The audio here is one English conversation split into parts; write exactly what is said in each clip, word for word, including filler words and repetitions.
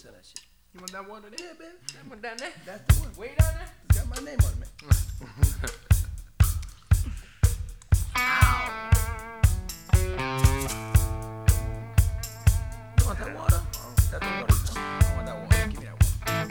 sell that shit. You want that water there, baby? That one down there? That's the one. Way down there? It's got my name on it, man. Ow. You want that water? Oh, that's the water. I want that water. Give me that water.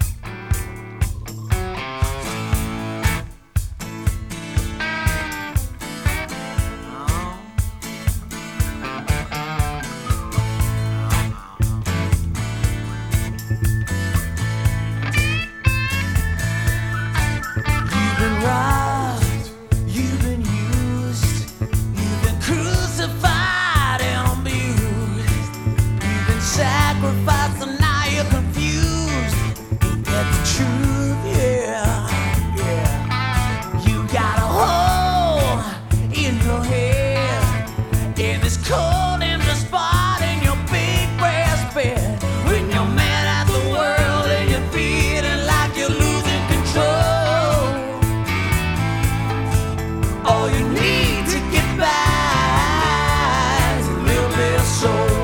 Sacrifice, and now you're confused. Ain't that the truth? Yeah, yeah. You got a hole in your head, in this cold empty spot in your big brass bed. When you're mad at the world and you're feeling like you're losing control, all you need to get by is a little bit of soul.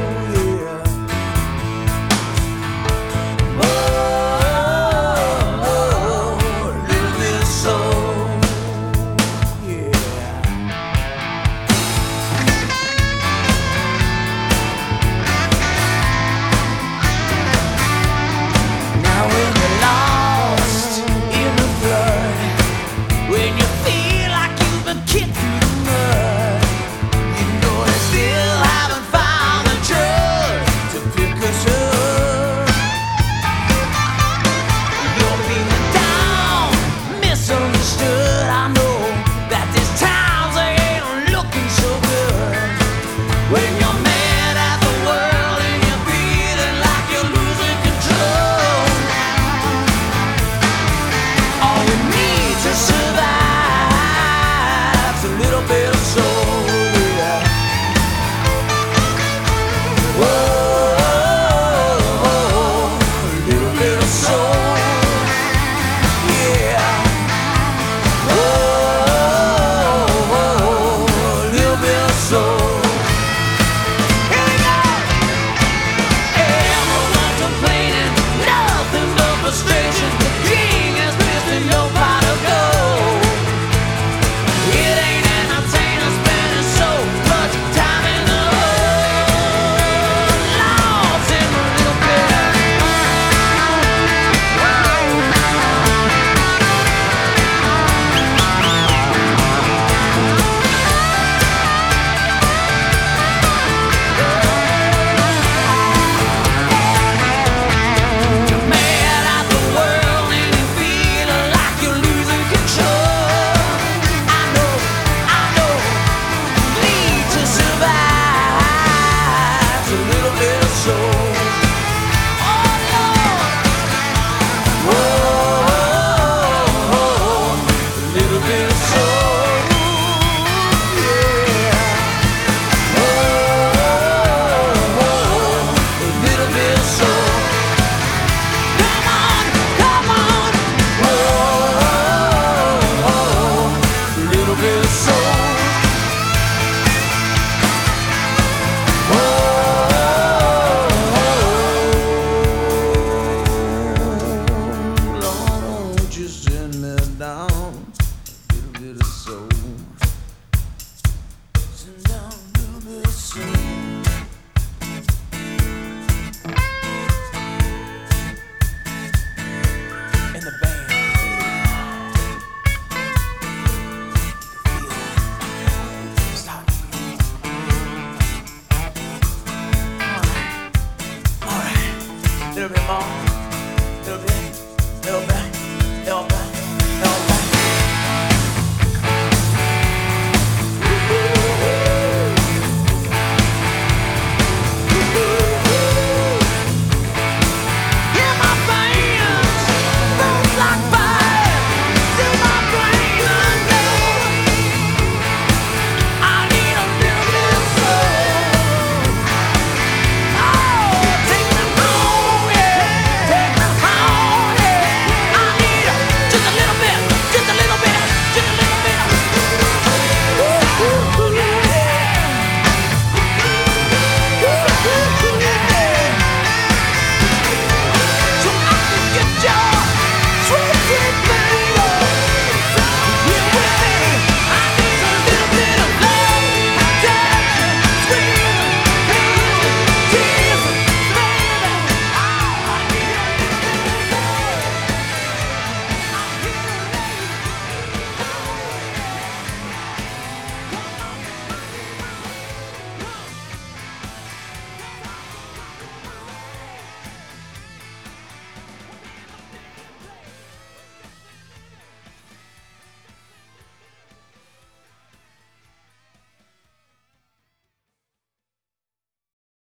Little bit more.